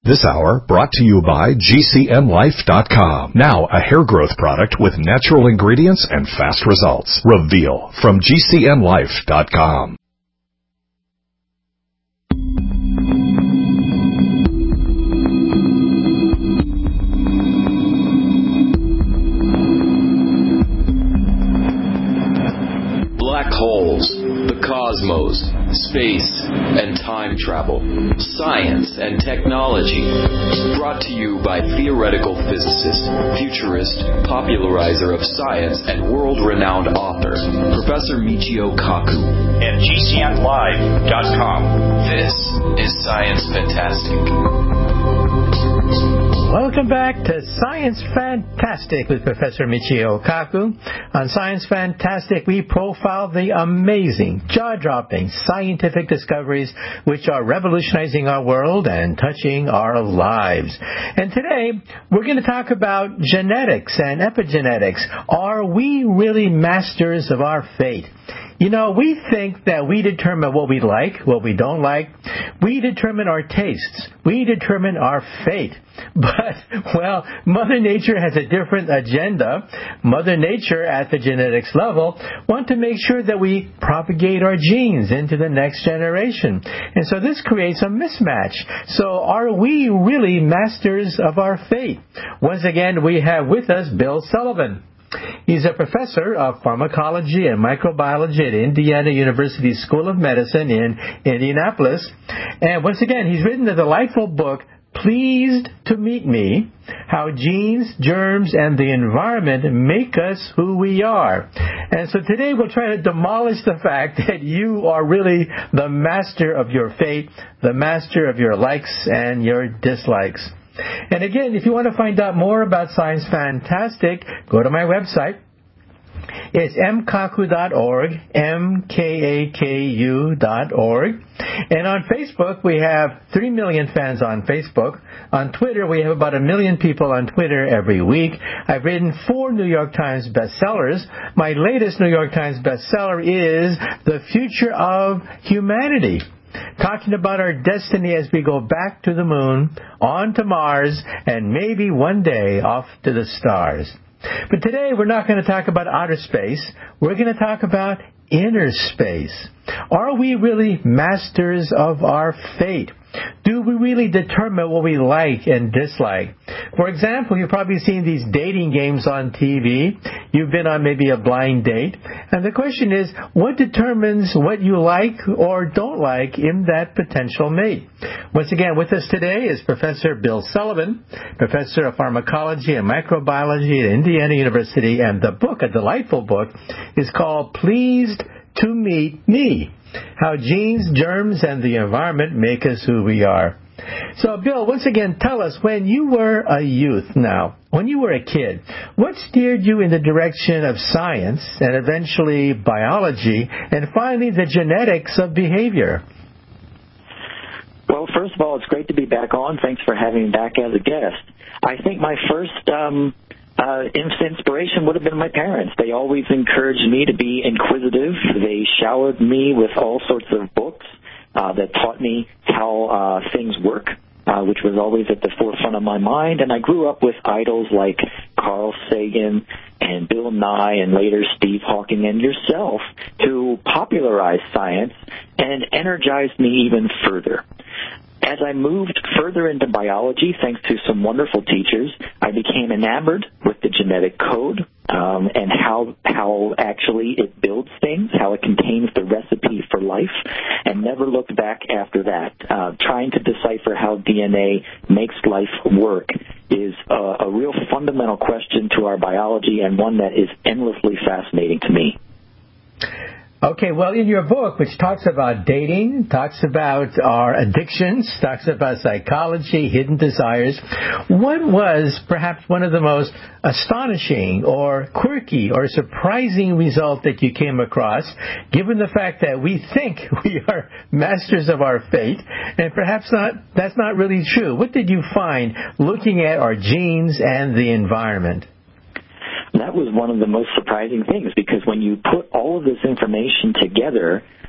This hour brought to you by GCNLife.com. Now a hair growth product with natural ingredients and fast results. Reveal from GCNLife.com. Black holes, the cosmos, space, and time travel, science and technology. Brought to you by theoretical physicist, futurist, popularizer of science, and world-renowned author, Professor Michio Kaku. And GCNLive.com. This is Science Fantastic. Welcome back to Science Fantastic with Professor Michio Kaku. On Science Fantastic, we profile the amazing, jaw-dropping scientific discoveries which are revolutionizing our world and touching our lives. And today, we're going to talk about genetics and epigenetics. Are we really masters of our fate? You know, we think that we determine what we like, what we don't like. We determine our tastes. We determine our fate. But, well, Mother Nature has a different agenda. Mother Nature, at the genetics level, wants to make sure that we propagate our genes into the next generation. And so this creates a mismatch. So are we really masters of our fate? Once again, we have with us Bill Sullivan. He's a professor of pharmacology and microbiology at Indiana University School of Medicine in Indianapolis. And once again, he's written the delightful book, Pleased to Meet Me, How Genes, Germs, and the Environment Make Us Who We Are. And so today we'll try to demolish the fact that you are really the master of your fate, the master of your likes and your dislikes. And again, if you want to find out more about Science Fantastic, go to my website. It's mkaku.org, mkaku.org. And on Facebook, we have 3 million fans on Facebook. On Twitter, we have about 1 million people on Twitter every week. I've written 4 New York Times bestsellers. My latest New York Times bestseller is The Future of Humanity, talking about our destiny as we go back to the moon, on to Mars, and maybe one day off to the stars. But today we're not going to talk about outer space. We're going to talk about inner space. Are we really masters of our fate? Do we really determine what we like and dislike? For example, you've probably seen these dating games on TV. You've been on maybe a blind date. And the question is, what determines what you like or don't like in that potential mate? Once again, with us today is Professor Bill Sullivan, Professor of Pharmacology and Microbiology at Indiana University. And the book, a delightful book, is called Pleased to Meet Me, How Genes, Germs, and the Environment Make Us Who We Are. So, Bill, once again, tell us, when you were a youth now, when you were a kid, what steered you in the direction of science and eventually biology and finally the genetics of behavior? Well, first of all, it's great to be back on. Thanks for having me back as a guest. I think my first inspiration would have been my parents. They always encouraged me to be inquisitive. They showered me with all sorts of books that taught me how things work, which was always at the forefront of my mind. And I grew up with idols like Carl Sagan and Bill Nye and later Steve Hawking and yourself who popularized science and energized me even further. As I moved further into biology, thanks to some wonderful teachers, I became enamored with the genetic code and how actually it builds things, how it contains the recipe for life, and never looked back after that. Trying to decipher how DNA makes life work is a real fundamental question to our biology and one that is endlessly fascinating to me. Okay, well, in your book, which talks about dating, talks about our addictions, talks about psychology, hidden desires, what was perhaps one of the most astonishing or quirky or surprising result that you came across, given the fact that we think we are masters of our fate, and perhaps that's not really true? What did you find looking at our genes and the environment? That was one of the most surprising things, because when you put all of this information together,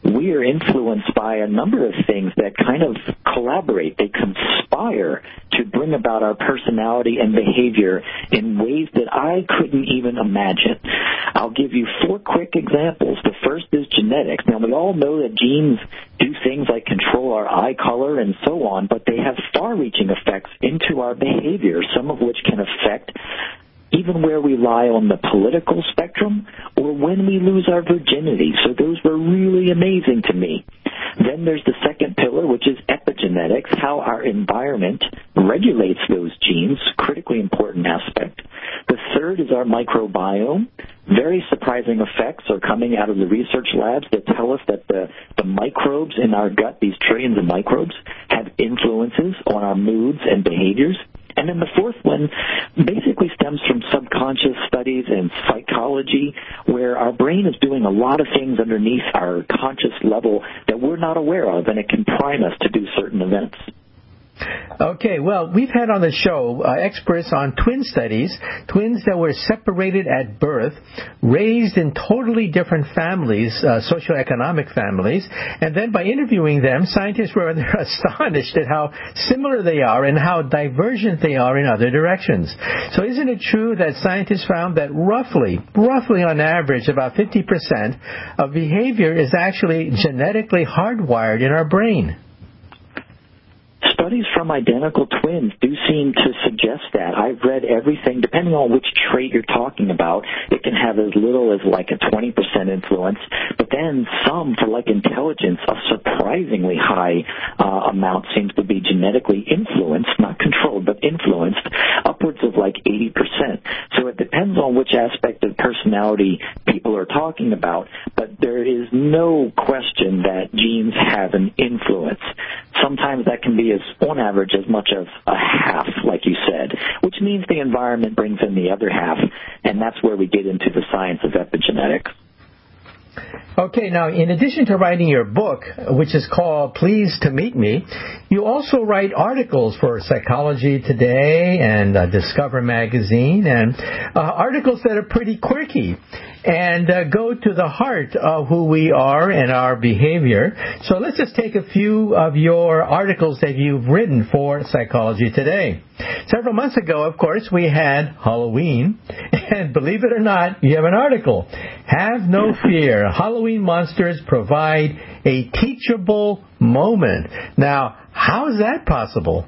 we are influenced by a number of things that kind of collaborate. They conspire to bring about our personality and behavior in ways that I couldn't even imagine. I'll give you 4 quick examples. The first is genetics. Now, we all know that genes do things like control our eye color and so on, but they have far-reaching effects into our behavior, some of which can affect even where we lie on the political spectrum or when we lose our virginity. So those were really amazing to me. Then there's the second pillar, which is epigenetics, how our environment regulates those genes, critically important aspect. The third is our microbiome. Very surprising effects are coming out of the research labs that tell us that the microbes in our gut, these trillions of microbes, have influences on our moods and behaviors. And then the fourth one basically stems from subconscious studies and psychology, where our brain is doing a lot of things underneath our conscious level that we're not aware of, and it can prime us to do certain events. Okay, well, we've had on the show experts on twin studies, twins that were separated at birth, raised in totally different families, socioeconomic families, and then by interviewing them, scientists were astonished at how similar they are and how divergent they are in other directions. So isn't it true that scientists found that roughly on average, about 50% of behavior is actually genetically hardwired in our brain? Studies from identical twins do seem to suggest that. I've read everything, depending on which trait you're talking about, it can have as little as like a 20% influence, but then some, for like intelligence, a surprisingly high amount seems to be genetically influenced, not controlled, but influenced, upwards of like 80%. So it depends on which aspect of personality people are talking about, but there is no question that genes have an influence. Sometimes that can be, on average, as much as a half, like you said, which means the environment brings in the other half, and that's where we get into the science of epigenetics. Okay, now, in addition to writing your book, which is called Pleased to Meet Me, you also write articles for Psychology Today and Discover Magazine, and articles that are pretty quirky and go to the heart of who we are and our behavior. So let's just take a few of your articles that you've written for Psychology Today. Several months ago, of course, we had Halloween, and believe it or not, you have an article. Have no fear. Halloween monsters provide a teachable moment. Now, how is that possible?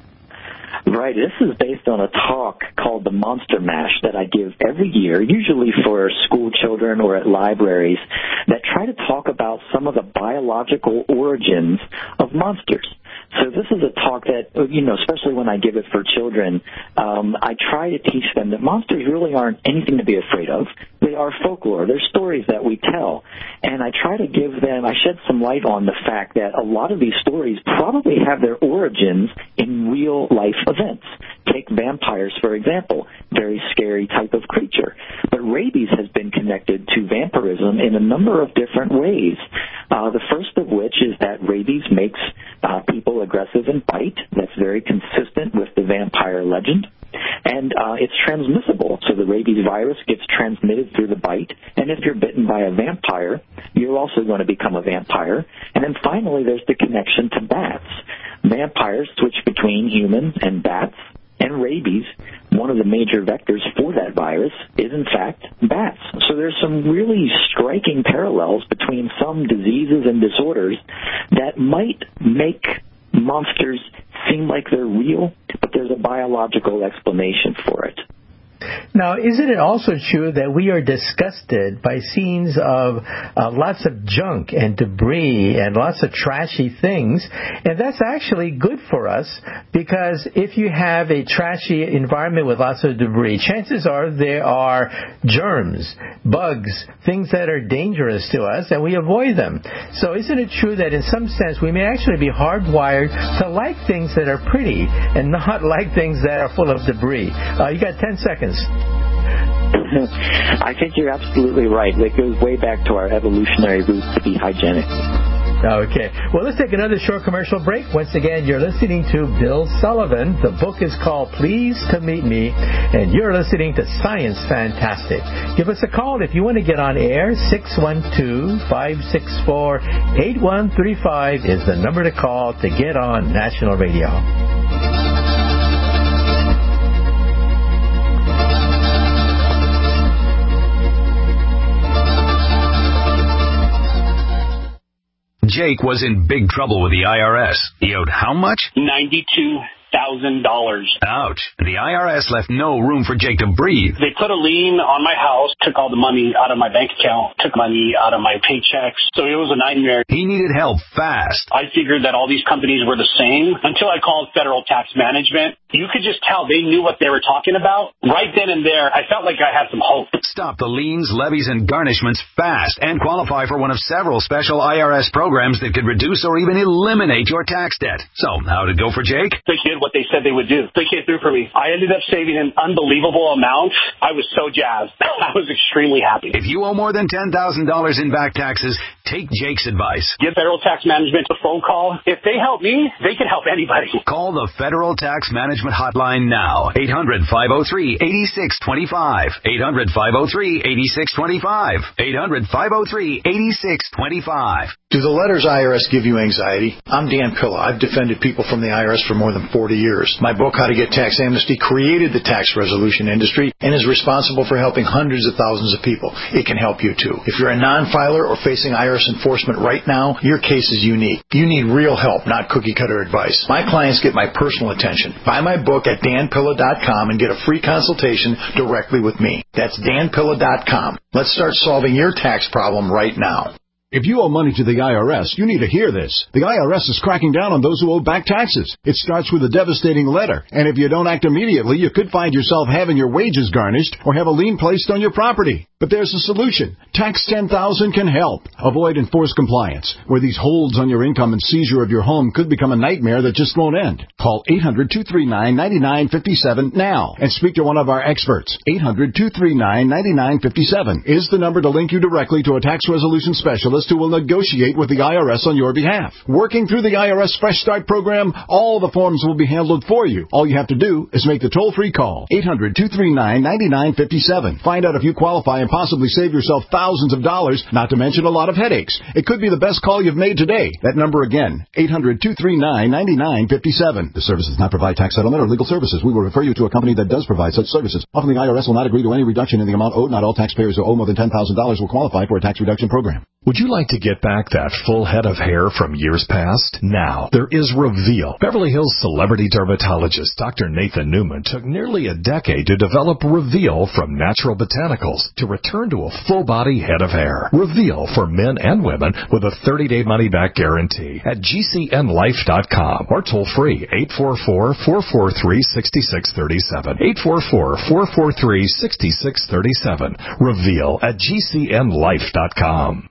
Right. This is based on a talk called the Monster Mash that I give every year, usually for school children or at libraries, that try to talk about some of the biological origins of monsters. So this is a talk that, especially when I give it for children, I try to teach them that monsters really aren't anything to be afraid of. They are folklore. They're stories that we tell. And I try to I shed some light on the fact that a lot of these stories probably have their origins in real life events. Take vampires, for example, very scary type of creature. But rabies has been connected to vampirism in a number of different ways. The first of which is that rabies makes people aggressive and bite. That's very consistent with the vampire legend. And it's transmissible, so the rabies virus gets transmitted through the bite. And if you're bitten by a vampire, you're also going to become a vampire. And then finally, there's the connection to bats. Vampires switch between humans and bats. And rabies, one of the major vectors for that virus, is in fact bats. So there's some really striking parallels between some diseases and disorders that might make monsters seem like they're real, but there's a biological explanation for it. Now, isn't it also true that we are disgusted by scenes of lots of junk and debris and lots of trashy things? And that's actually good for us, because if you have a trashy environment with lots of debris, chances are there are germs, bugs, things that are dangerous to us, and we avoid them. So isn't it true that in some sense we may actually be hardwired to like things that are pretty and not like things that are full of debris? You got 10 seconds. I think you're absolutely right. It goes way back to our evolutionary roots to be hygienic. Okay. Well, let's take another short commercial break. Once again, you're listening to Bill Sullivan. The book is called Pleased to Meet Me, and you're listening to Science Fantastic. Give us a call if you want to get on air. 612-564-8135 is the number to call to get on national radio. Jake was in big trouble with the IRS. He owed how much? $92,000. Ouch. The IRS left no room for Jake to breathe. They put a lien on my house, took all the money out of my bank account, took money out of my paychecks. So it was a nightmare. He needed help fast. I figured that all these companies were the same until I called Federal Tax Management. You could just tell they knew what they were talking about. Right then and there, I felt like I had some hope. Stop the liens, levies, and garnishments fast and qualify for one of several special IRS programs that could reduce or even eliminate your tax debt. So, how'd it go for Jake? They did what they said they would do. They came through for me. I ended up saving an unbelievable amount. I was so jazzed. I was extremely happy. If you owe more than $10,000 in back taxes, take Jake's advice. Give Federal Tax Management a phone call. If they help me, they can help anybody. Call the Federal Tax Management Hotline now. 800-503-8625. 800-503-8625. 800-503-8625. Do the letters IRS give you anxiety? I'm Dan Pilla. I've defended people from the IRS for more than 40 years. My book, How to Get Tax Amnesty, created the tax resolution industry and is responsible for helping hundreds of thousands of people. It can help you too. If you're a non-filer or facing IRS enforcement right now, your case is unique. You need real help, not cookie-cutter advice. My clients get my personal attention. Buy my book at danpilla.com and get a free consultation directly with me. That's danpilla.com. Let's start solving your tax problem right now. If you owe money to the IRS, you need to hear this. The IRS is cracking down on those who owe back taxes. It starts with a devastating letter, and if you don't act immediately, you could find yourself having your wages garnished or have a lien placed on your property. But there's a solution. Tax 10,000 can help. Avoid enforced compliance, where these holds on your income and seizure of your home could become a nightmare that just won't end. Call 800-239-9957 now and speak to one of our experts. 800-239-9957 is the number to link you directly to a tax resolution specialist who will negotiate with the IRS on your behalf. Working through the IRS Fresh Start program, all the forms will be handled for you. All you have to do is make the toll-free call. 800-239-9957. Find out if you qualify and possibly save yourself thousands of dollars, not to mention a lot of headaches. It could be the best call you've made today. That number again, 800-239-9957. The service does not provide tax settlement or legal services. We will refer you to a company that does provide such services. Often the IRS will not agree to any reduction in the amount owed. Not all taxpayers who owe more than $10,000 will qualify for a tax reduction program. Would you like to get back that full head of hair from years past? Now, there is Reveal. Beverly Hills celebrity dermatologist Dr. Nathan Newman took nearly a decade to develop Reveal from natural botanicals to return to a full-body head of hair. Reveal for men and women with a 30-day money-back guarantee at GCNlife.com or toll-free 844-443-6637. 844-443-6637. Reveal at GCNlife.com.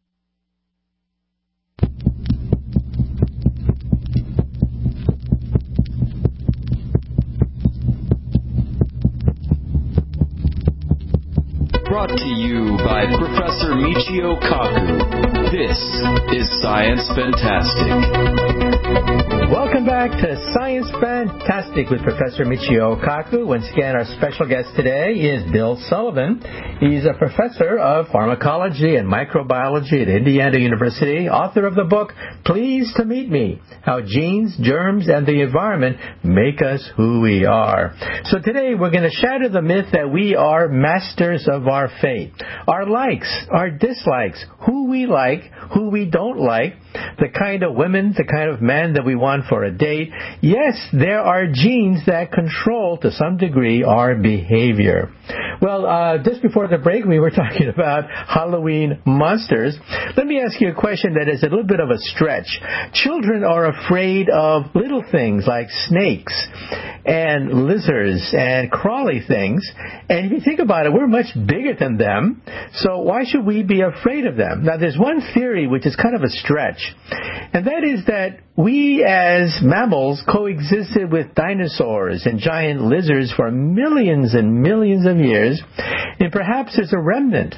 Brought to you by Professor Michio Kaku. This is Science Fantastic. Welcome back to Science Fantastic with Professor Michio Kaku. Once again, our special guest today is Bill Sullivan. He's a professor of pharmacology and microbiology at Indiana University, author of the book, Pleased to Meet Me, How Genes, Germs, and the Environment Make Us Who We Are. So today we're going to shatter the myth that we are masters of our fate. Our likes, our dislikes, who we like, who we don't like, the kind of women, the kind of men that we want for a date. Yes, there are genes that control, to some degree, our behavior. Well, just before the break, we were talking about Halloween monsters. Let me ask you a question that is a little bit of a stretch. Children are afraid of little things like snakes and lizards and crawly things. And if you think about it, we're much bigger than them. So why should we be afraid of them? Now, there's one theory which is kind of a stretch. And that is that we as mammals coexisted with dinosaurs and giant lizards for millions and millions of years. And perhaps there's a remnant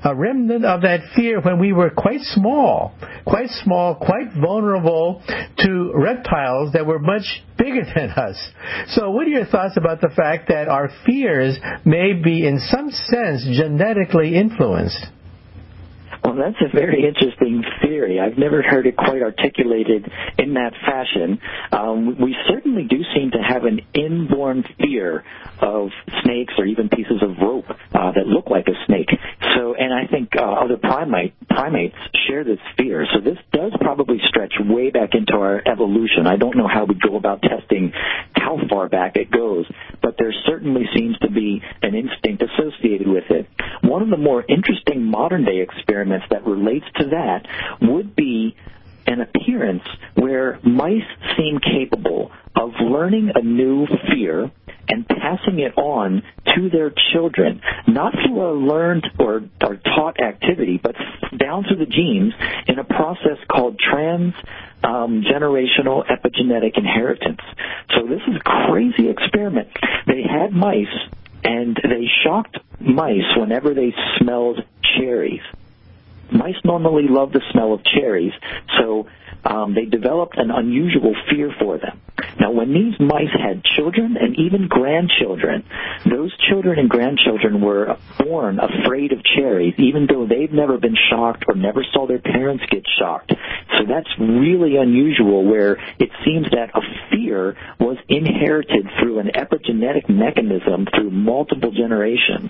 a remnant of that fear when we were quite small, quite vulnerable to reptiles that were much bigger than us. So what are your thoughts about the fact that our fears may be in some sense genetically influenced? Well, that's a very interesting theory. I've never heard it quite articulated in that fashion. We certainly do seem to have an inborn fear of snakes or even pieces of rope that look like a snake. And I think other primates share this fear. So this does probably stretch way back into our evolution. I don't know how we go about testing how far back it goes, but there certainly seems to be an instinct associated with it. One of the more interesting modern-day experiments that relates to that would be an appearance where mice seem capable of learning a new fear and passing it on to their children, not through a learned or taught activity, but down through the genes in a process called transgenerational epigenetic inheritance. So this is a crazy experiment. They had mice, and they shocked mice whenever they smelled cherries. Mice normally love the smell of cherries, so they developed an unusual fear for them. Now, when these mice had children and even grandchildren, those children and grandchildren were born afraid of cherries, even though they've never been shocked or never saw their parents get shocked. So that's really unusual, where it seems that a fear was inherited through an epigenetic mechanism through multiple generations.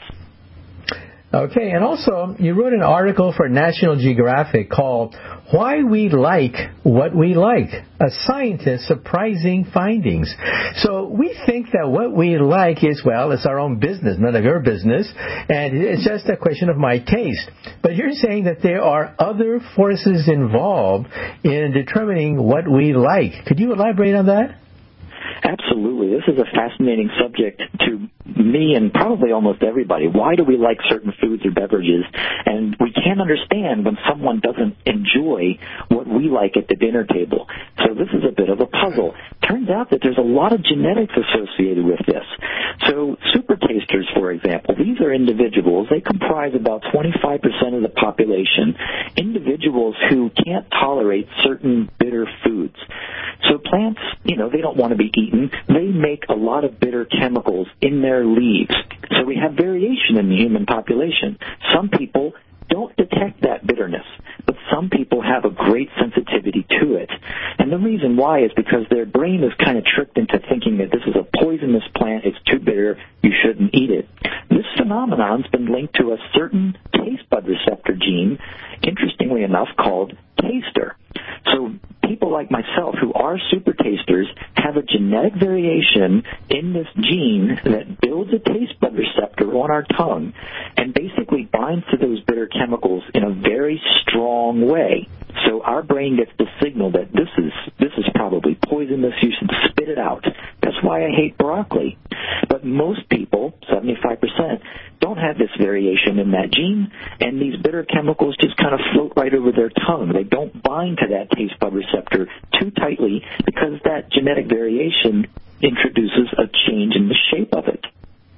Okay, and also you wrote an article for National Geographic called Why We Like What We Like, a scientist's surprising findings. So we think that what we like is, well, it's our own business, none of your business, and it's just a question of my taste. But you're saying that there are other forces involved in determining what we like. Could you elaborate on that? Absolutely. This is a fascinating subject to me and probably almost everybody. Why do we like certain foods or beverages? And we can't understand when someone doesn't enjoy what we like at the dinner table. So this is a bit of a puzzle. Turns out that there's a lot of genetics associated with this. So super tasters, for example, these are individuals. They comprise about 25% of the population, individuals who can't tolerate certain bitter foods. So plants, they don't want to be eaten. They make a lot of bitter chemicals in their leaves. So we have variation in the human population. Some people don't detect that bitterness, but some people have a great sensitivity to it. And the reason why is because their brain is kind of tricked into thinking that this is a poisonous plant, it's too bitter, you shouldn't eat it. This phenomenon's been linked to a certain taste bud receptor gene, interestingly enough, called taster. So people like myself who are super tasters have a genetic variation in this gene that builds a taste bud receptor on our tongue and basically binds to those bitter chemicals in a very strong way. So our brain gets the signal that this is probably poisonous, you should spit it out. That's why I hate broccoli. But most people, 75%, don't have this variation in that gene, and these bitter chemicals just kind of float right over their tongue. They don't bind to that taste bud receptor too tightly because that genetic variation introduces a change in the shape of it.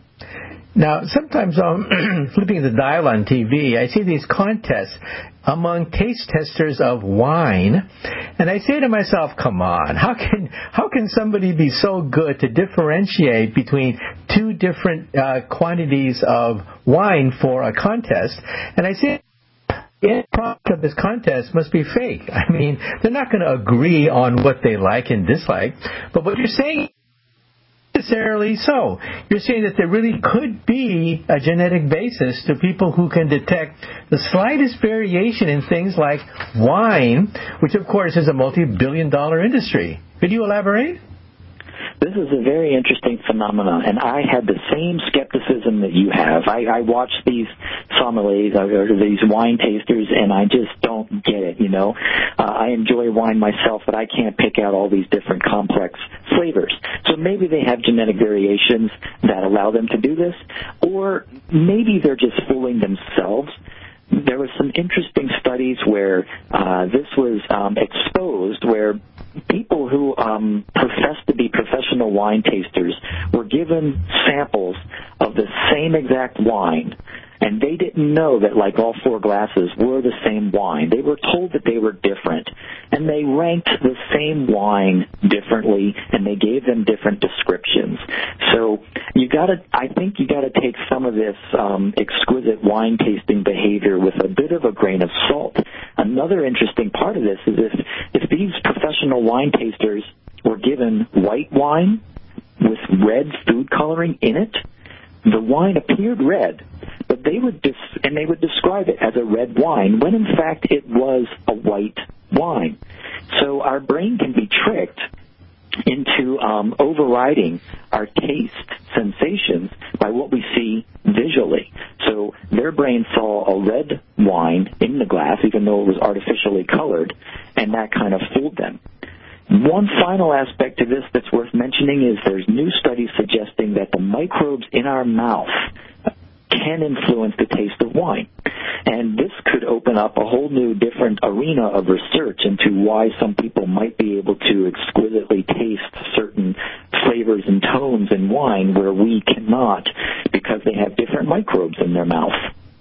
Now, sometimes flipping the dial on TV, I see these contests among taste testers of wine, and I say to myself, come on, how can somebody be so good to differentiate between two different quantities of wine for a contest? And I say, the product of this contest must be fake. I mean, they're not going to agree on what they like and dislike, but what you're saying necessarily so. You're saying that there really could be a genetic basis to people who can detect the slightest variation in things like wine, which of course is a multi-billion-dollar industry. Could you elaborate? This is a very interesting phenomenon, and I had the same skepticism that you have. I watch these sommeliers or these wine tasters, and I just don't get it, I enjoy wine myself, but I can't pick out all these different complex flavors. So maybe they have genetic variations that allow them to do this, or maybe they're just fooling themselves. There were some interesting studies where this was exposed, where people who professed to be professional wine tasters were given samples of the same exact wine And they didn't know that, like all four glasses, were the same wine. They were told that they were different. And they ranked the same wine differently, and they gave them different descriptions. So I think you gotta take some of this exquisite wine tasting behavior with a bit of a grain of salt. Another interesting part of this is if these professional wine tasters were given white wine with red food coloring in it, the wine appeared red, but they would describe it as a red wine when in fact it was a white wine. So our brain can be tricked into overriding our taste sensations by what we see visually. So their brain saw a red wine in the glass, even though it was artificially colored, and that kind of fooled them. One final aspect to this that's worth mentioning is there's new studies suggesting that the microbes in our mouth can influence the taste of wine. And this could open up a whole new different arena of research into why some people might be able to exquisitely taste certain flavors and tones in wine where we cannot, because they have different microbes in their mouth.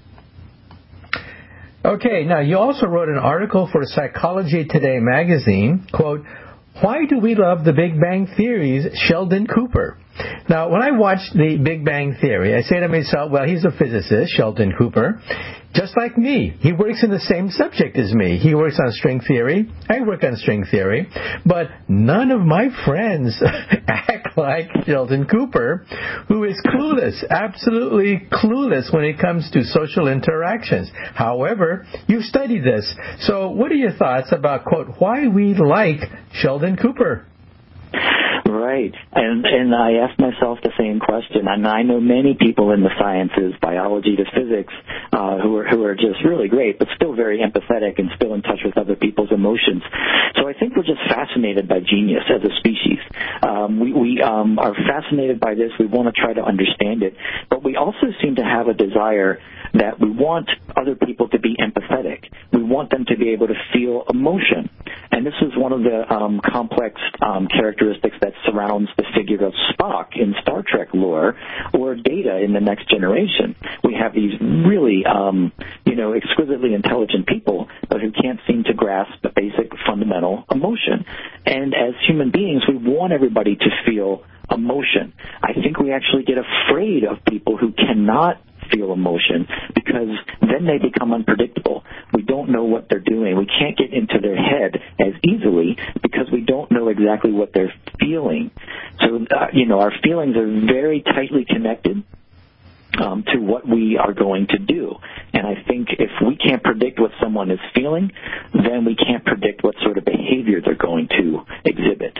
Okay, now you also wrote an article for Psychology Today magazine, quote, "Why do we love the Big Bang Theory's Sheldon Cooper?" Now, when I watch the Big Bang Theory, I say to myself, well, he's a physicist, Sheldon Cooper, just like me. He works in the same subject as me. He works on string theory. I work on string theory. But none of my friends act like Sheldon Cooper, who is clueless, absolutely clueless when it comes to social interactions. However, you studied this. So what are your thoughts about, quote, why we like Sheldon Cooper? Right. And I asked myself the same question. And I know many people in the sciences, biology to physics, who are just really great, but still very empathetic and still in touch with other people's emotions. So I think we're just fascinated by genius as a species. We are fascinated by this. We want to try to understand it. But we also seem to have a desire that we want other people to be empathetic. We want them to be able to feel emotion. And this is one of the complex characteristics that surrounds the figure of Spock in Star Trek lore, or Data in The Next Generation. We have these really, exquisitely intelligent people, but who can't seem to grasp the basic fundamental emotion. And as human beings, we want everybody to feel emotion. I think we actually get afraid of people who cannot feel emotion, because then they become unpredictable. We don't know what they're doing. We can't get into their head as easily because we don't know exactly what they're feeling. So, our feelings are very tightly connected to what we are going to do. And I think if we can't predict what someone is feeling, then we can't predict what sort of behavior they're going to exhibit.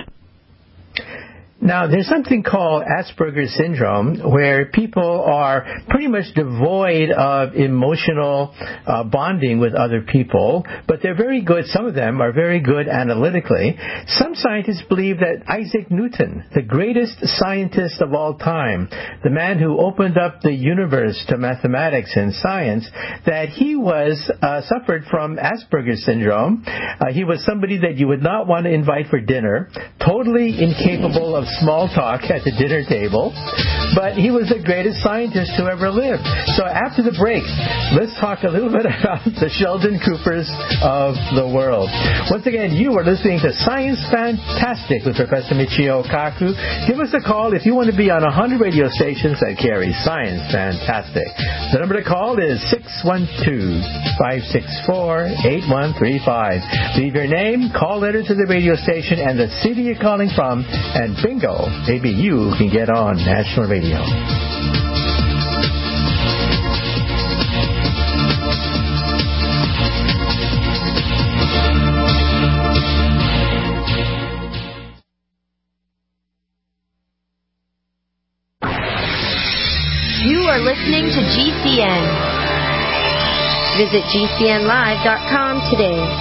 Now, there's something called Asperger's syndrome, where people are pretty much devoid of emotional bonding with other people, but they're very good. Some of them are very good analytically. Some scientists believe that Isaac Newton, the greatest scientist of all time, the man who opened up the universe to mathematics and science, that he suffered from Asperger's syndrome. He was somebody that you would not want to invite for dinner, totally incapable of small talk at the dinner table, but he was the greatest scientist who ever lived. So after the break, let's talk a little bit about the Sheldon Coopers of the world. Once again, you are listening to Science Fantastic with Professor Michio Kaku. Give us a call if you want to be on 100 radio stations that carry Science Fantastic. The number to call is 612-564-8135. Leave your name, call letter to the radio station, and the city you're calling from, and bingo, maybe you can get on national radio. You are listening to GCN. Visit GCNlive.com today.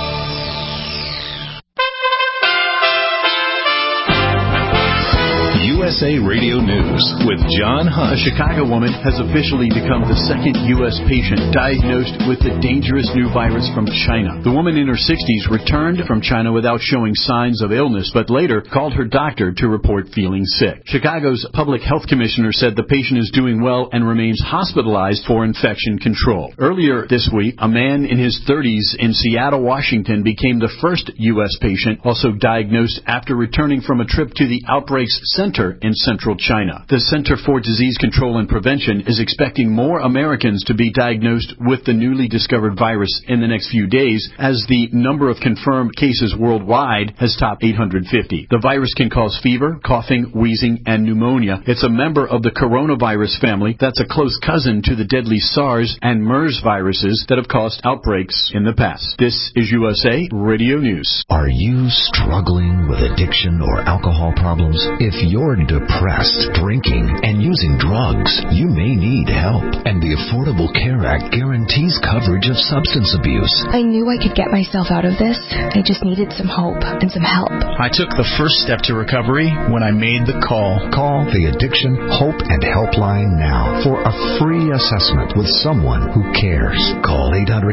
USA Radio News with John Hush. A Chicago woman has officially become the second U.S. patient diagnosed with the dangerous new virus from China. The woman in her 60s returned from China without showing signs of illness, but later called her doctor to report feeling sick. Chicago's public health commissioner said the patient is doing well and remains hospitalized for infection control. Earlier this week, a man in his 30s in Seattle, Washington, became the first U.S. patient also diagnosed after returning from a trip to the Outbreaks Center in central China. The Center for Disease Control and Prevention is expecting more Americans to be diagnosed with the newly discovered virus in the next few days, as the number of confirmed cases worldwide has topped 850. The virus can cause fever, coughing, wheezing, and pneumonia. It's a member of the coronavirus family that's a close cousin to the deadly SARS and MERS viruses that have caused outbreaks in the past. This is USA Radio News. Are you struggling with addiction or alcohol problems? If you're depressed, drinking, and using drugs, you may need help. And the Affordable Care Act guarantees coverage of substance abuse. I knew I could get myself out of this. I just needed some hope and some help. I took the first step to recovery when I made the call. Call the Addiction Hope and Helpline now for a free assessment with someone who cares. Call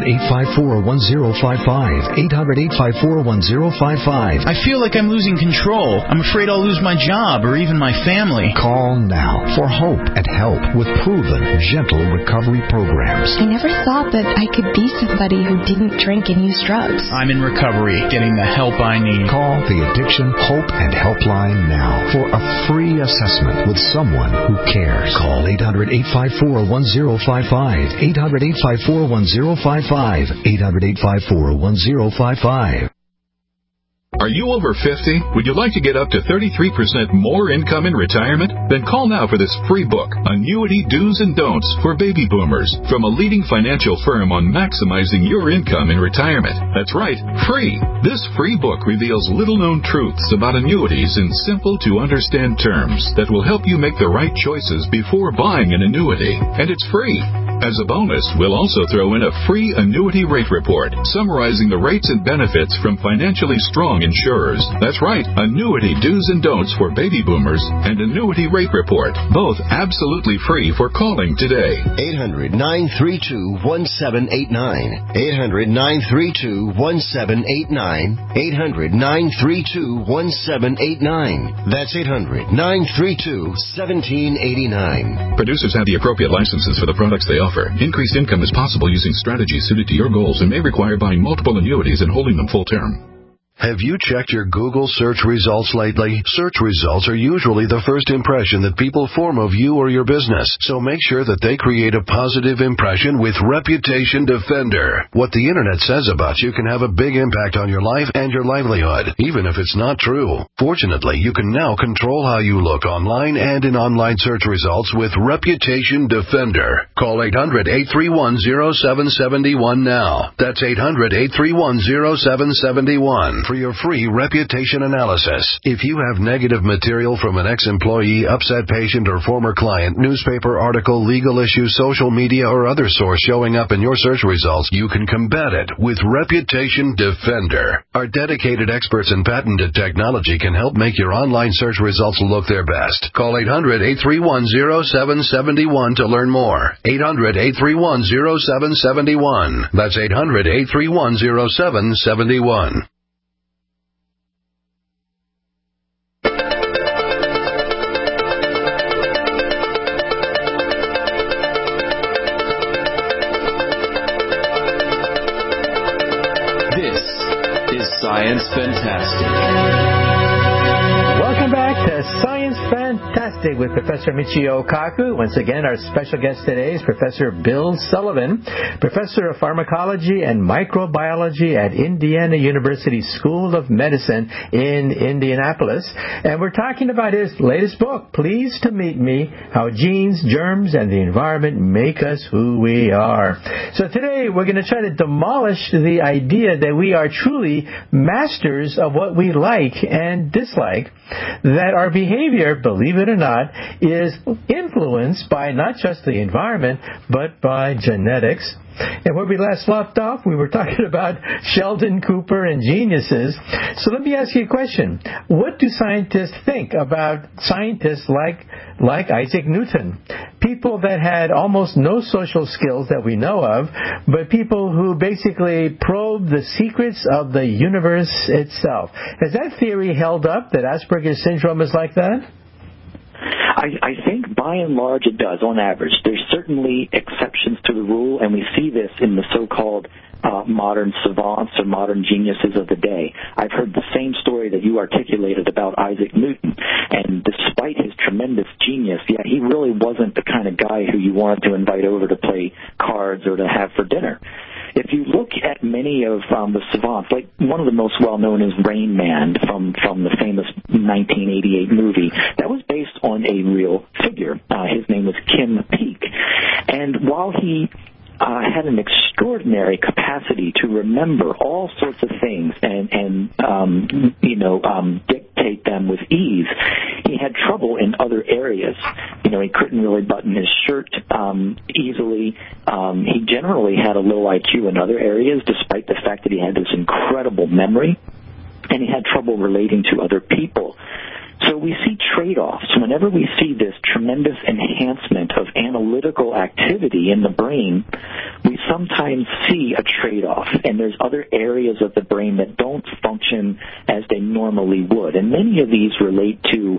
800-854-1055. 800-854-1055. I feel like I'm losing control. I'm afraid I'll lose my job or even my family. Call now for hope and help with proven, gentle recovery programs. I never thought that I could be somebody who didn't drink and use drugs. I'm in recovery, getting the help I need. Call the Addiction Hope and Helpline now for a free assessment with someone who cares. Call 800-854-1055. 800-854-1055. 800-854-1055. Are you over 50? Would you like to get up to 33% more income in retirement? Then call now for this free book, Annuity Do's and Don'ts for Baby Boomers, from a leading financial firm on maximizing your income in retirement. That's right, free. This free book reveals little-known truths about annuities in simple-to-understand terms that will help you make the right choices before buying an annuity. And it's free. As a bonus, we'll also throw in a free annuity rate report summarizing the rates and benefits from financially strong insurers. That's right, Annuity Do's and Don'ts for Baby Boomers and Annuity Rate Report, both absolutely free for calling today. 800-932-1789. 800-932-1789. 800-932-1789. That's 800-932-1789. Producers have the appropriate licenses for the products they offer. Increased income is possible using strategies suited to your goals and may require buying multiple annuities and holding them full term. Have you checked your Google search results lately? Search results are usually the first impression that people form of you or your business, so make sure that they create a positive impression with Reputation Defender. What the Internet says about you can have a big impact on your life and your livelihood, even if it's not true. Fortunately, you can now control how you look online and in online search results with Reputation Defender. Call 800-831-0771 now. That's 800-831-0771. For your free reputation analysis. If you have negative material from an ex-employee, upset patient, or former client, newspaper article, legal issue, social media, or other source showing up in your search results, you can combat it with Reputation Defender. Our dedicated experts in patented technology can help make your online search results look their best. Call 800-831-0771 to learn more. 800-831-0771. That's 800-831-0771. Science Fantastic. Welcome back to Science Fantastic with Professor Michio Kaku. Once again, our special guest today is Professor Bill Sullivan, Professor of Pharmacology and Microbiology at Indiana University School of Medicine in Indianapolis. And we're talking about his latest book, Pleased to Meet Me, How Genes, Germs, and the Environment Make Us Who We Are. So today we're going to try to demolish the idea that we are truly masters of what we like and dislike, that our behavior, believe it or not, is influenced by not just the environment, but by genetics, And where we last left off, we were talking about Sheldon Cooper and geniuses. So let me ask you a question. What do scientists think about scientists like Isaac Newton? People that had almost no social skills that we know of, but people who basically probed the secrets of the universe itself. Has that theory held up, that Asperger's syndrome is like that? I think by and large it does, on average. There's certainly exceptions to the rule, and we see this in the so-called modern savants or modern geniuses of the day. I've heard the same story that you articulated about Isaac Newton, and despite his tremendous genius, he really wasn't the kind of guy who you wanted to invite over to play cards or to have for dinner. If you look at many of the savants, like one of the most well-known is Rain Man from the famous 1988 movie, that was based on a real figure. His name was Kim Peek. And while he had an extraordinary capacity to remember all sorts of things and dictate them with ease, he had trouble in other areas. He couldn't really button his shirt easily. He generally had a low IQ in other areas, despite the fact that he had this incredible memory, and he had trouble relating to other people. So we see trade-offs. Whenever we see this tremendous enhancement of analytical activity in the brain, we sometimes see a trade-off, and there's other areas of the brain that don't function as they normally would. And many of these relate to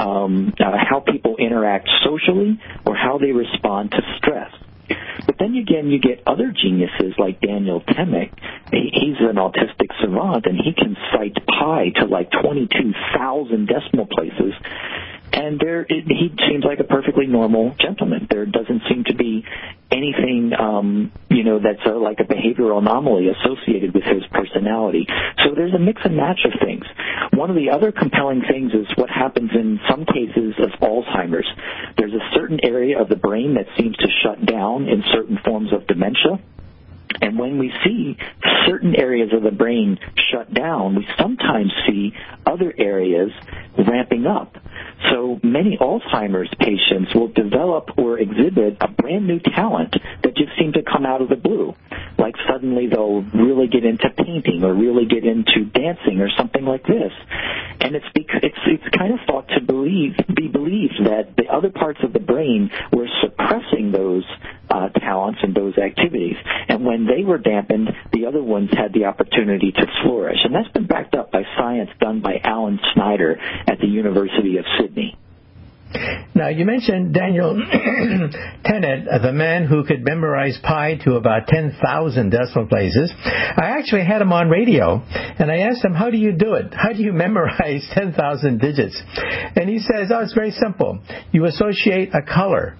how people interact socially or how they respond to stress. But then again, you get other geniuses like Daniel Temmick. He's an autistic savant, and he can cite pi to like 22,000 decimal places. And he seems like a perfectly normal gentleman. There doesn't seem to be anything, that's like a behavioral anomaly associated with his personality. So there's a mix and match of things. One of the other compelling things is what happens in some cases of Alzheimer's. There's a certain area of the brain that seems to shut down in certain forms of dementia. And when we see certain areas of the brain shut down, we sometimes see other areas ramping up. So many Alzheimer's patients will develop or exhibit a brand new talent that just seems to come out of the blue. Like suddenly they'll really get into painting or really get into dancing or something like this. And it's kind of thought to be believed that the other parts of the brain were suppressing those talents and those activities. And when they were dampened, the other ones had the opportunity to flourish. And that's been backed up by science done by Alan Snyder at the University of Sydney. Now, you mentioned Daniel Tennant, the man who could memorize pi to about 10,000 decimal places. I actually had him on radio, and I asked him, how do you do it? How do you memorize 10,000 digits? And he says, it's very simple. You associate a color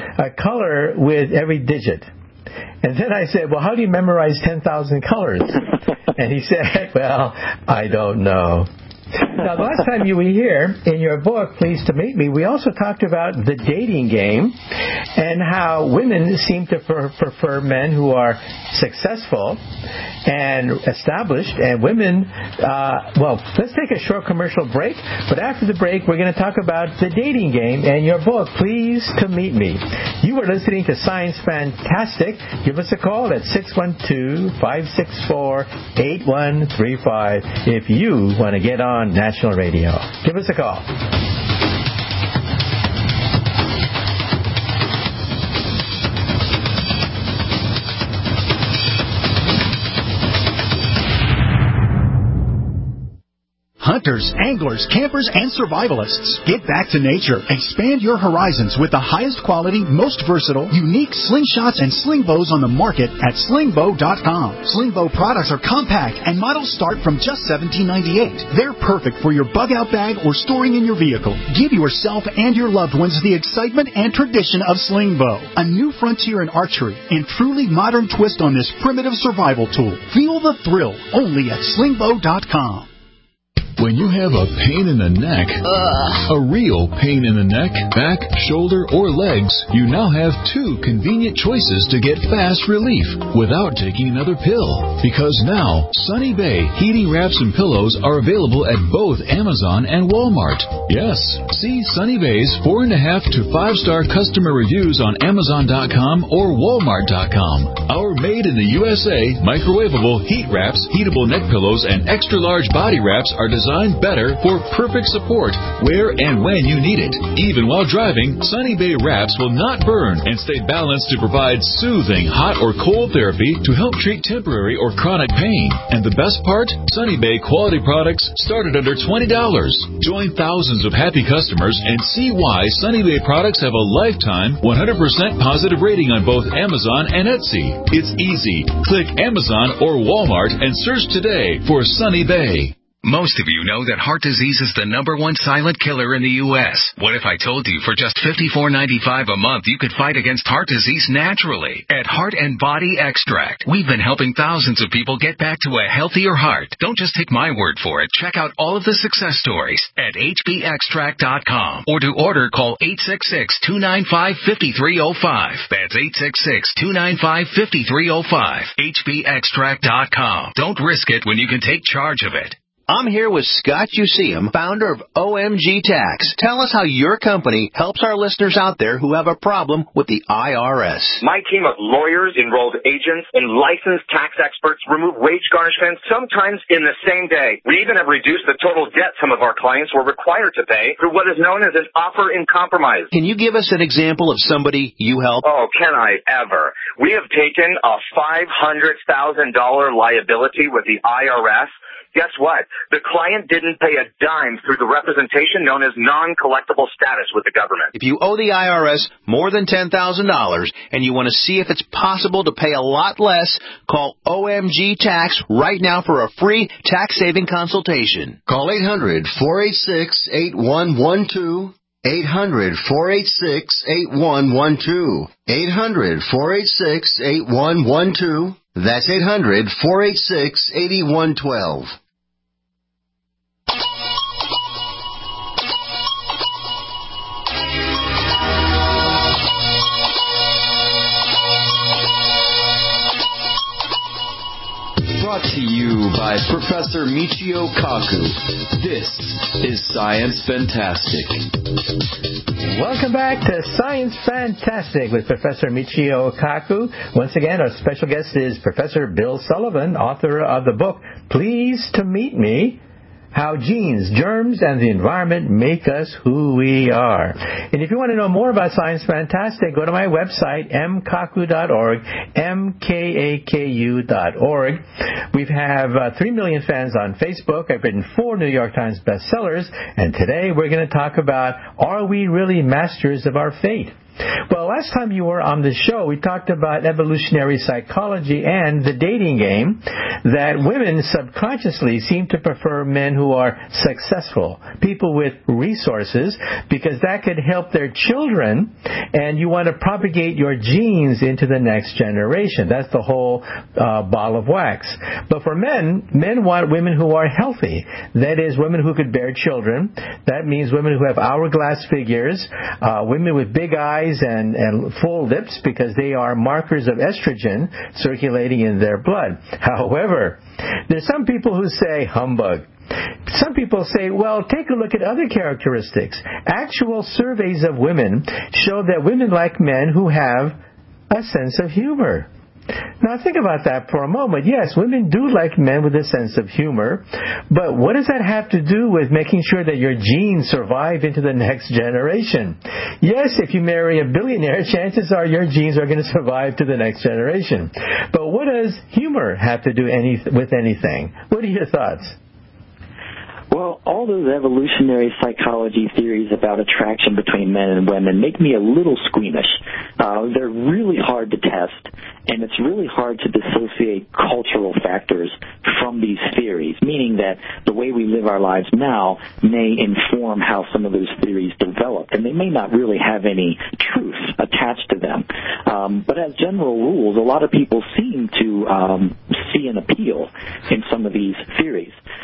with every digit. And then I said, well, how do you memorize 10,000 colors? And he said, well, I don't know. Now, the last time you were here, in your book, Pleased to Meet Me, we also talked about the dating game and how women seem to prefer men who are successful and established, and women, let's take a short commercial break, but after the break, we're going to talk about the dating game and your book, Pleased to Meet Me. You are listening to Science Fantastic. Give us a call at 612-564-8135 if you want to get on National Radio. Give us a call. Hunters, anglers, campers, and survivalists. Get back to nature. Expand your horizons with the highest quality, most versatile, unique slingshots and sling bows on the market at slingbow.com. Slingbow products are compact and models start from just $17.98. They're perfect for your bug-out bag or storing in your vehicle. Give yourself and your loved ones the excitement and tradition of Slingbow, a new frontier in archery and truly modern twist on this primitive survival tool. Feel the thrill only at slingbow.com. When you have a pain in the neck, a real pain in the neck, back, shoulder, or legs, you now have 2 convenient choices to get fast relief without taking another pill. Because now, Sunny Bay heating wraps and pillows are available at both Amazon and Walmart. Yes, see Sunny Bay's 4.5 to 5-star customer reviews on Amazon.com or Walmart.com. Our made in the USA microwavable heat wraps, heatable neck pillows, and extra large body wraps are designed better for perfect support where and when you need it. Even while driving, Sunny Bay wraps will not burn and stay balanced to provide soothing hot or cold therapy to help treat temporary or chronic pain. And the best part? Sunny Bay quality products start at under $20. Join thousands of happy customers and see why Sunny Bay products have a lifetime 100% positive rating on both Amazon and Etsy. It's easy. Click Amazon or Walmart and search today for Sunny Bay. Most of you know that heart disease is the #1 silent killer in the U.S. What if I told you for just $54.95 a month you could fight against heart disease naturally? At Heart and Body Extract, we've been helping thousands of people get back to a healthier heart. Don't just take my word for it. Check out all of the success stories at hbextract.com. Or to order, call 866-295-5305. That's 866-295-5305. hbextract.com. Don't risk it when you can take charge of it. I'm here with Scott Useum, founder of OMG Tax. Tell us how your company helps our listeners out there who have a problem with the IRS. My team of lawyers, enrolled agents, and licensed tax experts remove wage garnishments sometimes in the same day. We even have reduced the total debt some of our clients were required to pay through what is known as an offer in compromise. Can you give us an example of somebody you help? Oh, can I ever? We have taken a $500,000 liability with the IRS. Guess what? The client didn't pay a dime through the representation known as non-collectible status with the government. If you owe the IRS more than $10,000 and you want to see if it's possible to pay a lot less, call OMG Tax right now for a free tax-saving consultation. Call 800-486-8112. 800-486-8112. 800-486-8112. That's 800-486-8112. Brought to you by Professor Michio Kaku. This is Science Fantastic. Welcome back to Science Fantastic with Professor Michio Kaku. Once again, our special guest is Professor Bill Sullivan, author of the book, Pleased to Meet Me, How Genes, Germs, and the Environment Make Us Who We Are. And if you want to know more about Science Fantastic, go to my website, mkaku.org, mkaku.org. We have 3 million fans on Facebook. I've written 4 New York Times bestsellers. And today we're going to talk about, are we really masters of our fate? Well, last time you were on the show, we talked about evolutionary psychology and the dating game, that women subconsciously seem to prefer men who are successful, people with resources, because that could help their children, and you want to propagate your genes into the next generation. That's the whole ball of wax. But for men want women who are healthy. That is, women who could bear children. That means women who have hourglass figures, women with big eyes, and full lips, because they are markers of estrogen circulating in their blood. However, there's some people who say humbug. Some people say, well, take a look at other characteristics. Actual surveys of women show that women like men who have a sense of humor. Now, think about that for a moment. Yes, women do like men with a sense of humor, but what does that have to do with making sure that your genes survive into the next generation? Yes, if you marry a billionaire, chances are your genes are going to survive to the next generation. But what does humor have to do with anything? What are your thoughts? Well, all those evolutionary psychology theories about attraction between men and women make me a little squeamish. They're really hard to test, and it's really hard to dissociate cultural factors from these theories, meaning that the way we live our lives now may inform how some of those theories developed, and they may not really have any truth attached to them. But as general rules, a lot of people seem to see an appeal in some of these theories.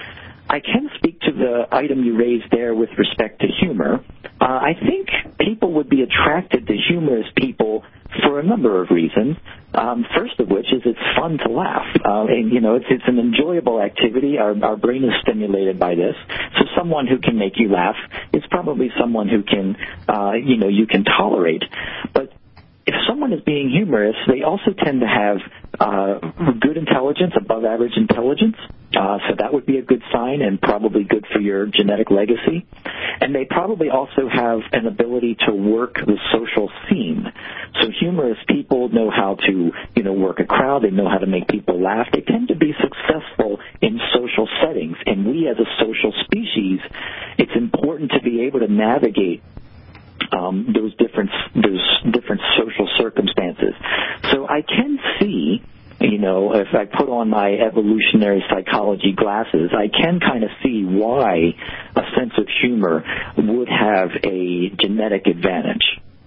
I can speak to the item you raised there with respect to humor. I think people would be attracted to humorous people for a number of reasons. First of which is it's fun to laugh. And, it's an enjoyable activity. Our brain is stimulated by this. So someone who can make you laugh is probably someone who can, you can tolerate. But if someone is being humorous, they also tend to have good intelligence, above average intelligence. So that would be a good sign and probably good for your genetic legacy. And they probably also have an ability to work the social scene. So humorous people know how to, work a crowd. They know how to make people laugh. They tend to be successful in social settings. And we as a social species, it's important to be able to navigate those different social circumstances. So I can see, if I put on my evolutionary psychology glasses, I can kind of see why a sense of humor would have a genetic advantage.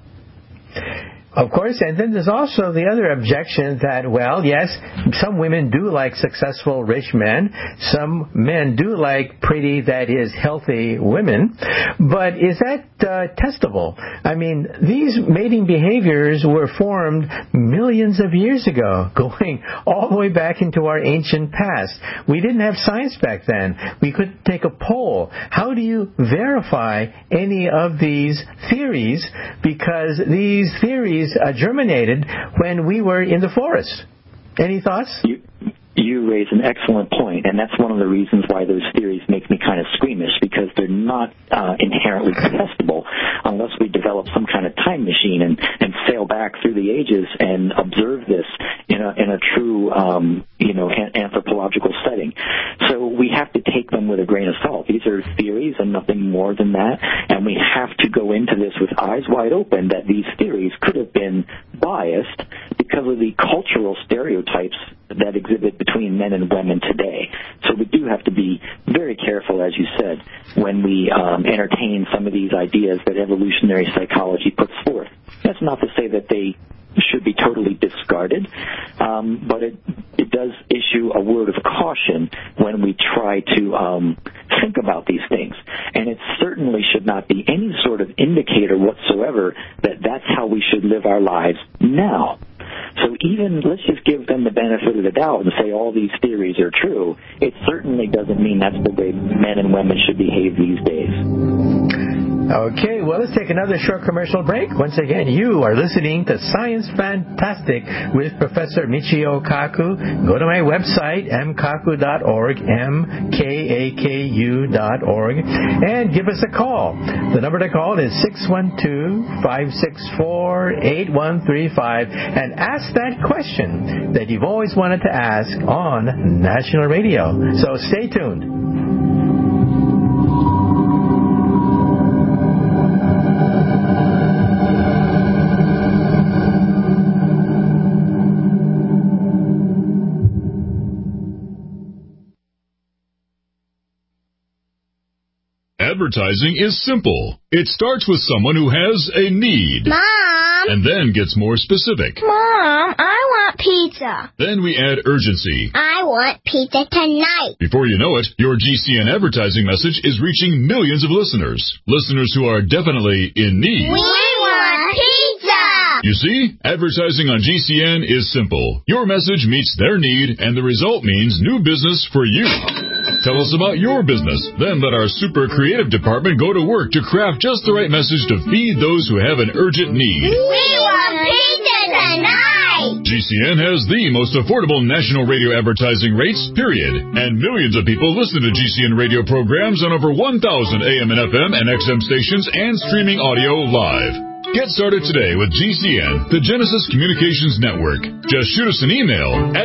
Of course, and then there's also the other objection that, well, yes, some women do like successful rich men. Some men do like pretty, that is, healthy women. But is that testable? I mean, these mating behaviors were formed millions of years ago, going all the way back into our ancient past. We didn't have science back then. We could take a poll. How do you verify any of these theories? Because these theories germinated when we were in the forest. Any thoughts? You raise an excellent point, and that's one of the reasons why those theories make me kind of squeamish, because they're not inherently testable unless we develop some kind of time machine and sail back through the ages and observe this in a true anthropological setting. So we have to take them with a grain of salt. These are theories and nothing more than that, and we have to go into this with eyes wide open that these theories could have been biased because of the cultural stereotypes that exhibit between men and women today. So we do have to be very careful, as you said, when we entertain some of these ideas that evolutionary psychology puts forth. That's not to say that they should be totally discarded, but it does issue a word of caution when we try to think about these things. And it certainly should not be any sort of indicator whatsoever that that's how we should live our lives now. So even, let's just give them the benefit of the doubt and say all these theories are true. It certainly doesn't mean that's the way men and women should behave these days. Okay, well, let's take another short commercial break. Once again, you are listening to Science Fantastic with Professor Michio Kaku. Go to my website, mkaku.org, mkaku.org, and give us a call. The number to call is 612-564-8135, and ask that question that you've always wanted to ask on national radio. So stay tuned. Advertising is simple. It starts with someone who has a need. Mom! And then gets more specific. Mom, I want pizza. Then we add urgency. I want pizza tonight. Before you know it, your GCN advertising message is reaching millions of listeners. Listeners who are definitely in need. We want pizza! You see, advertising on GCN is simple. Your message meets their need, and the result means new business for you. Tell us about your business. Then let our super creative department go to work to craft just the right message to feed those who have an urgent need. We want pizza tonight! GCN has the most affordable national radio advertising rates, period. And millions of people listen to GCN radio programs on over 1,000 AM and FM and XM stations and streaming audio live. Get started today with GCN, the Genesis Communications Network. Just shoot us an email,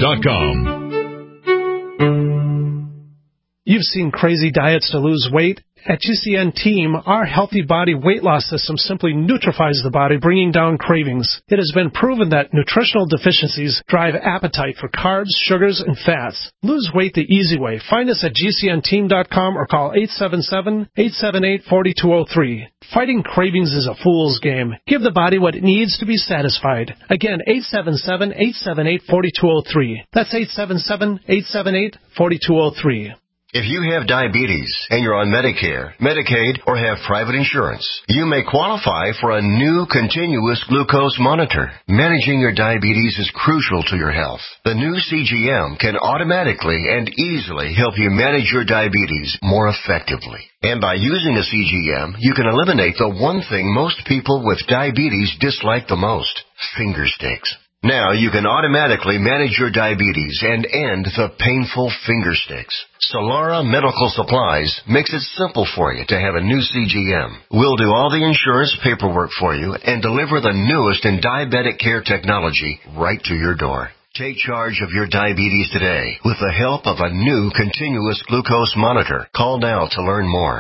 advertise@gcnlive.com. You've seen crazy diets to lose weight, At GCN Team, our Healthy Body Weight Loss System simply neutralizes the body, bringing down cravings. It has been proven that nutritional deficiencies drive appetite for carbs, sugars, and fats. Lose weight the easy way. Find us at GCNteam.com or call 877-878-4203. Fighting cravings is a fool's game. Give the body what it needs to be satisfied. Again, 877-878-4203. That's 877-878-4203. If you have diabetes and you're on Medicare, Medicaid, or have private insurance, you may qualify for a new continuous glucose monitor. Managing your diabetes is crucial to your health. The new CGM can automatically and easily help you manage your diabetes more effectively. And by using a CGM, you can eliminate the one thing most people with diabetes dislike the most: finger sticks. Now you can automatically manage your diabetes and end the painful finger sticks. Solara Medical Supplies makes it simple for you to have a new CGM. We'll do all the insurance paperwork for you and deliver the newest in diabetic care technology right to your door. Take charge of your diabetes today with the help of a new continuous glucose monitor. Call now to learn more.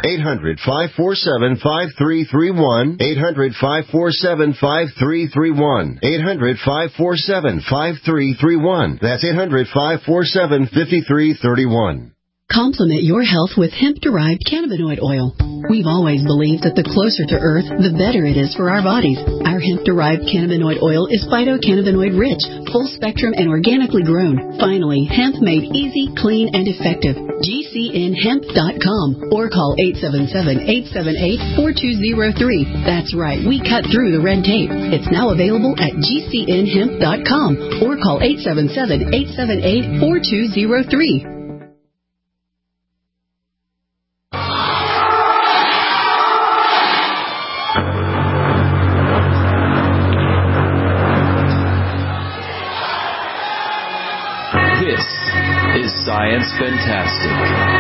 800-547-5331. 800-547-5331. 800-547-5331. That's 800-547-5331. Complement your health with hemp-derived cannabinoid oil. We've always believed that the closer to Earth, the better it is for our bodies. Our hemp-derived cannabinoid oil is phytocannabinoid-rich, full-spectrum, and organically grown. Finally, hemp made easy, clean, and effective. GCNhemp.com or call 877-878-4203. That's right, we cut through the red tape. It's now available at GCNhemp.com or call 877-878-4203. Science Fantastic.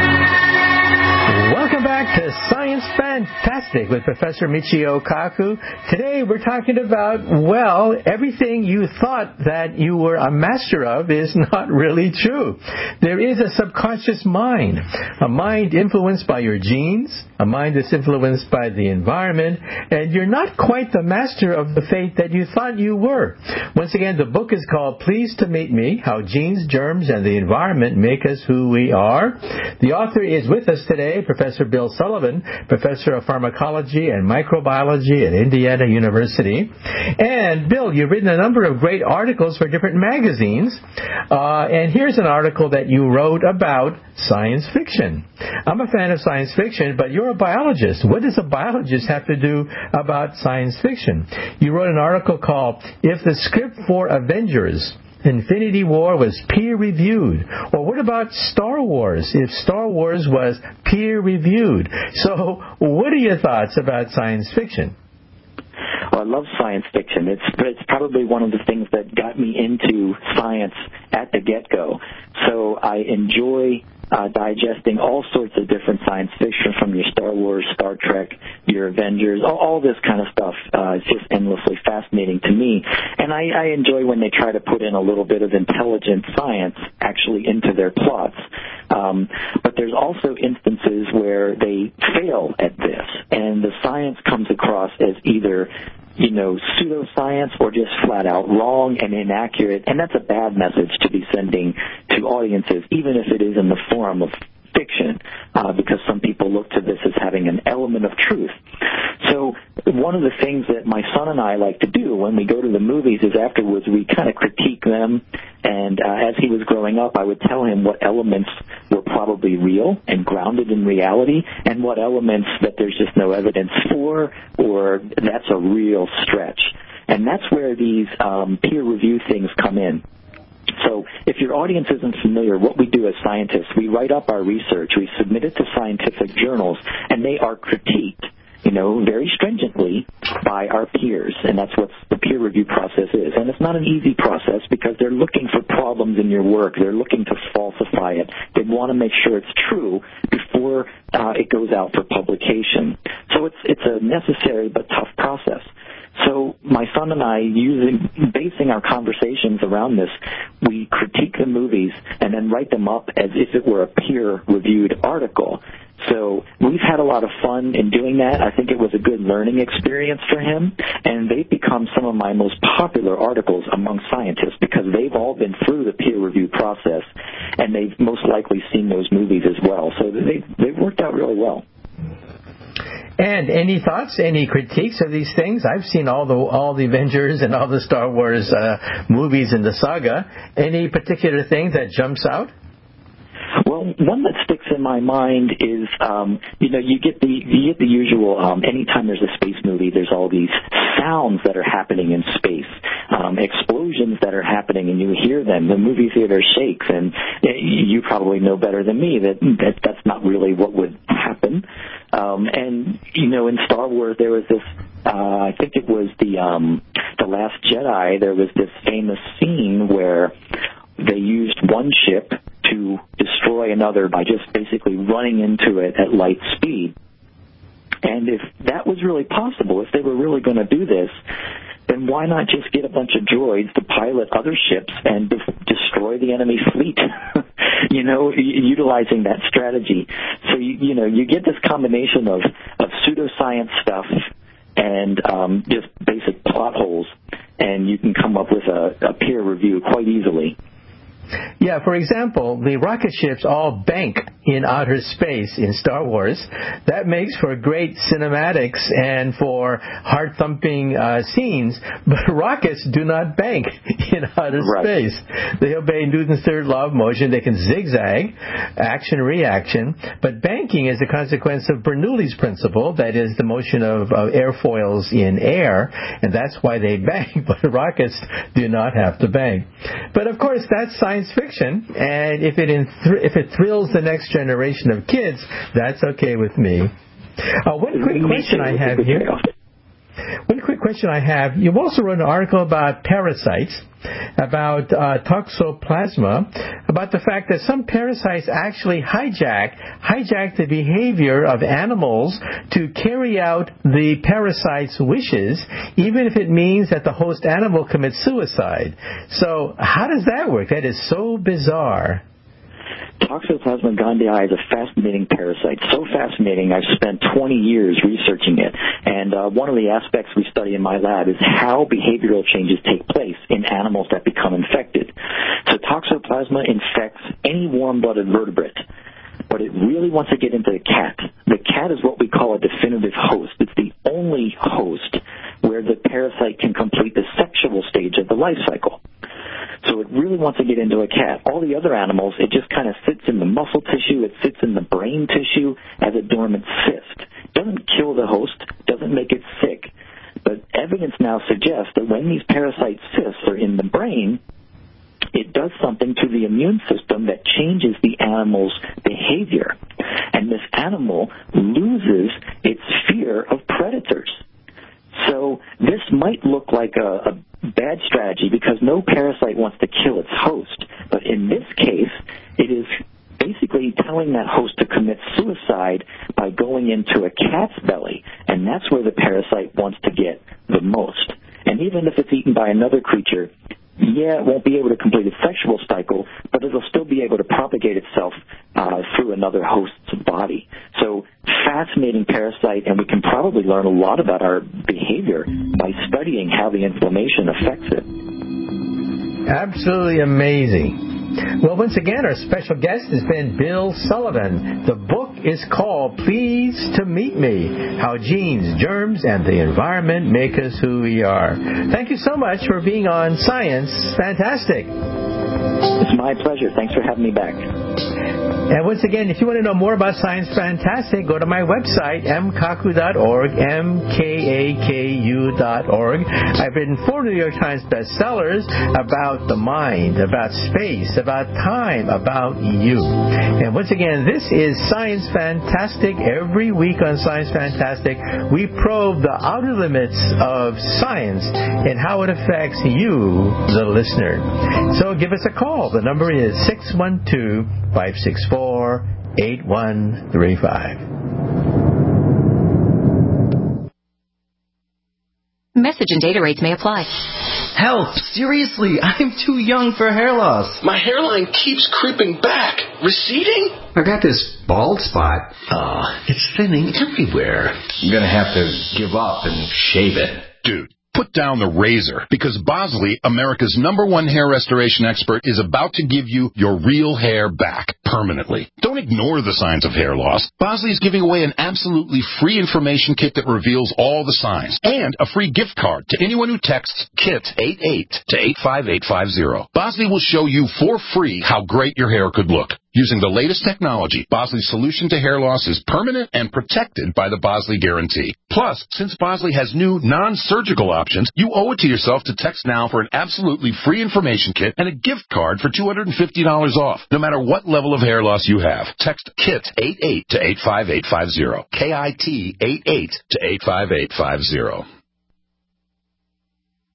Welcome back to Science Fantastic with Professor Michio Kaku. Today we're talking about, well, everything you thought that you were a master of is not really true. There is a subconscious mind, a mind influenced by your genes, a mind that's influenced by the environment, and you're not quite the master of the fate that you thought you were. Once again, the book is called Pleased to Meet Me, How Genes, Germs, and the Environment Make Us Who We Are. The author is with us today, Professor Bill Sullivan, Professor of Pharmacology and Microbiology at Indiana University. And Bill, you've written a number of great articles for different magazines. And here's an article that you wrote about science fiction. I'm a fan of science fiction, but you're a biologist. What does a biologist have to do about science fiction? You wrote an article called If the Script for Avengers Infinity War was peer-reviewed. Or what about Star Wars, if Star Wars was peer-reviewed? So what are your thoughts about science fiction? Well, I love science fiction. It's probably one of the things that got me into science at the get-go. So I enjoy digesting all sorts of different science fiction, from your Star Wars, Star Trek, your Avengers, all this kind of stuff. It's just endlessly fascinating to me. And I enjoy when they try to put in a little bit of intelligent science actually into their plots. But there's also instances where they fail at this, and the science comes across as either pseudoscience or just flat out wrong and inaccurate, and that's a bad message to be sending to audiences, even if it is in the form of fiction, because some people look to this as having an element of truth. So one of the things that my son and I like to do when we go to the movies is afterwards we kind of critique them, and as he was growing up, I would tell him what elements were probably real and grounded in reality, and what elements that there's just no evidence for, or that's a real stretch. And that's where these peer review things come in. So if your audience isn't familiar, what we do as scientists, we write up our research, we submit it to scientific journals, and they are critiqued, very stringently by our peers, and that's what the peer review process is. And it's not an easy process because they're looking for problems in your work. They're looking to falsify it. They want to make sure it's true before it goes out for publication. So it's a necessary but tough process. So my son and I, basing our conversations around this, we critique the movies and then write them up as if it were a peer-reviewed article. So we've had a lot of fun in doing that. I think it was a good learning experience for him, and they've become some of my most popular articles among scientists because they've all been through the peer review process, and they've most likely seen those movies as well. So they've worked out really well. And any thoughts, any critiques of these things? I've seen all the Avengers and all the Star Wars movies in the saga. Any particular thing that jumps out? Well, one that sticks in my mind is, you get the usual. Anytime there's a space movie, there's all these sounds that are happening in space, explosions that are happening, and you hear them. The movie theater shakes, and you probably know better than me that's not really what would happen. And in Star Wars, there was this. I think it was the Last Jedi. There was this famous scene where they used one ship to destroy another by just basically running into it at light speed. And if that was really possible, if they were really going to do this, then why not just get a bunch of droids to pilot other ships and destroy the enemy fleet? Utilizing that strategy. So, you get this combination of pseudoscience stuff and just basic plot holes, and you can come up with a peer review quite easily. Yeah, for example, the rocket ships all bank in outer space in Star Wars. That makes for great cinematics and for heart-thumping scenes, but rockets do not bank in outer space. They obey Newton's third law of motion. They can zigzag, action-reaction, but banking is a consequence of Bernoulli's principle, that is the motion of airfoils in air, and that's why they bank, but rockets do not have to bank. But of course, that's science fiction, and if it thrills the next generation of kids, that's okay with me. One quick question I have here. One quick question I have. You've also wrote an article about parasites, about toxoplasma, about the fact that some parasites actually hijack the behavior of animals to carry out the parasite's wishes, even if it means that the host animal commits suicide. So how does that work? That is so bizarre. Toxoplasma gondii is a fascinating parasite. So fascinating, I've spent 20 years researching it. And one of the aspects we study in my lab is how behavioral changes take place in animals that become infected. So toxoplasma infects any warm-blooded vertebrate, but it really wants to get into the cat. The cat is what we call a definitive host. It's the only host where the parasite can complete the sexual stage of the life cycle. So it really wants to get into a cat. All the other animals, it just kind of sits in the muscle tissue, it sits in the brain tissue as a dormant cyst. Doesn't kill the host, doesn't make it sick. But evidence now suggests that when these parasite cysts are in the brain, it does something to the immune system that changes the animal's behavior. And this animal loses its fear of predators. So this might look like a bad strategy because no parasite wants to kill its host. But in this case, it is basically telling that host to commit suicide by going into a cat's belly. And that's where the parasite wants to get the most. And even if it's eaten by another creature, it won't be able to complete its sexual cycle, but it'll still be able to propagate itself through another host's body. So fascinating parasite, and we can probably learn a lot about our behavior by studying how the inflammation affects it. Absolutely amazing. Well, once again, our special guest has been Bill Sullivan. The book is called Pleased to Meet Me, How Genes, Germs, and the Environment Make Us Who We Are. Thank you so much for being on Science Fantastic. It's my pleasure. Thanks for having me back. And once again, if you want to know more about Science Fantastic, go to my website, mkaku.org, mkaku.org. I've written 4 New York Times bestsellers about the mind, about space, about time, about you. And once again, this is Science Fantastic. Every week on Science Fantastic, we probe the outer limits of science and how it affects you, the listener. So give us a call. The number is 612-564-8135. Message and data rates may apply. Help! Seriously, I'm too young for hair loss. My hairline keeps creeping back. Receding? I got this bald spot. It's thinning everywhere. I'm gonna have to give up and shave it. Dude, put down the razor, because Bosley, America's #1 hair restoration expert, is about to give you your real hair back permanently. Don't ignore the signs of hair loss. Bosley is giving away an absolutely free information kit that reveals all the signs, and a free gift card to anyone who texts KIT88 to 85850. Bosley will show you for free how great your hair could look. Using the latest technology, Bosley's solution to hair loss is permanent and protected by the Bosley Guarantee. Plus, since Bosley has new non-surgical options, you owe it to yourself to text now for an absolutely free information kit and a gift card for $250 off, no matter what level of hair loss you have. Text KIT88 to 85850. KIT88 to 85850.